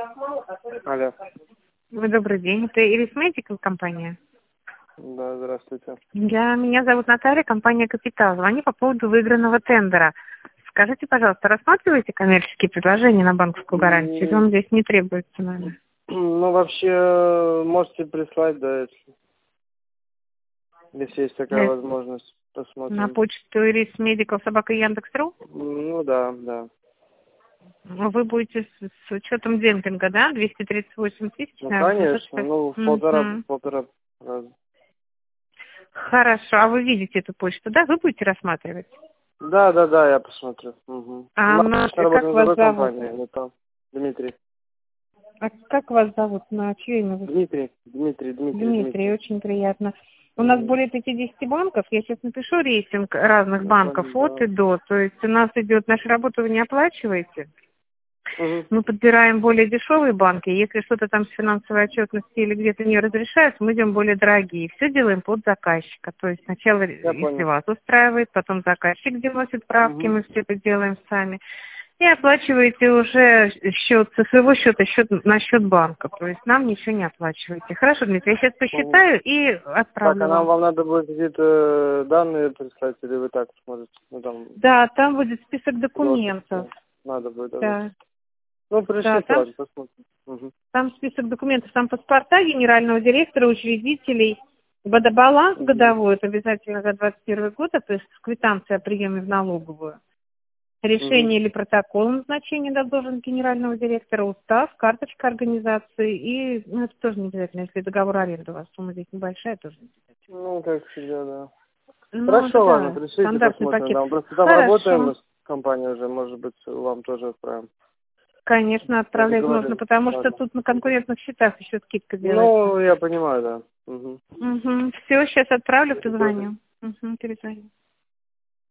Алло. Вы добрый день. Это Ирис Медикал компания? Да, здравствуйте. Меня зовут Наталья, компания «Капитал». Звоню по поводу выигранного тендера. Скажите, пожалуйста, рассматриваете коммерческие предложения на банковскую гарантию? Или он здесь не требуется, наверное? Ну, вообще, можете прислать, да, если есть такая возможность, На посмотрим. почту Ирис Медикал собака Яндекс.ру? Ну, да, да. Вы будете с учетом демпинга, да? 238 тысяч, Ну, наверное, конечно, 660. ну, в полтора раза. Хорошо. А вы видите эту почту, да? Вы будете рассматривать? Да, я посмотрю. Угу. А Мы как работаем в вас другой зовут? компании, не там. Дмитрий. А как вас зовут? На чье имя вы? Дмитрий, очень приятно. У нас более 50 банков. Я сейчас напишу рейтинг разных банков от и до. То есть у нас идет, наша работа вы не оплачиваете. Мы подбираем более дешевые банки. Если что-то там с финансовой отчетностью или где-то не разрешается, мы идем более дорогие. Все делаем под заказчика. То есть сначала, если вас устраивает, потом заказчик где носит правки, мы все это делаем сами. И оплачиваете уже счет со своего счета на счет банка. То есть нам ничего не оплачиваете. Хорошо, Дмитрий, я сейчас посчитаю и отправлю Так, а вам. вам надо будет какие-то данные прислать, или вы так сможете? Ну, там, Да, там будет список документов. надо будет давать. Да. Ну, Да, пришлите, ладно, посмотрим. там список документов, там паспорта генерального директора, учредителей, баланс годовой, это обязательно за 2021 год, то есть квитанция о приеме в налоговую. Решение или протокол назначения должен генерального директора, устав, карточка организации и, ну, это тоже не обязательно, если договор аренды у вас, сумма здесь небольшая, тоже не обязательно. Ну, как всегда, да. Ну, Хорошо, ладно, да, пришлите, стандартный посмотрим. пакет. Да. Просто там работаем мы Хорошо. с компанией уже, может быть, вам тоже отправим. Конечно, Я же отправлять можно, говорю, потому что ладно. тут на конкурентных счетах еще скидка делается. Ну, я понимаю, да. Все, сейчас отправлю, позвоню. Перезвоню.